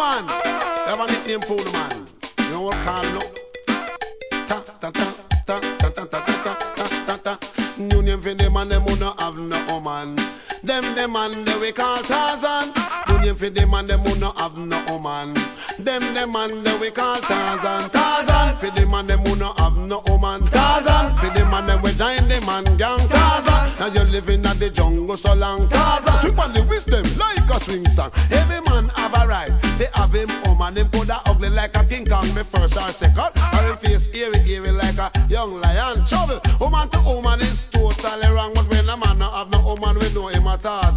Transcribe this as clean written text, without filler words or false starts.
man. You have a nickname for the man. You know what call no? Ta ta ta ta ta ta ta ta ta ta. New name for them and them who no have no woman. Them man they we call Tarzan. New name for them and them who no have no woman. Them man they we call Tarzan. Tarzan for them and them who no have no woman. Tarzan for them and them we join them man gang. Tarzan. Now you living at the jungle so long. Tarzan. Trip on the wisdom like a swing song. Every man have a right. They have him woman. Him coulda ugly like a King Kong the first or second. Or him face eerie like a young lion. Trouble. Woman to woman is totally wrong. But when a man no have no woman, we know him at all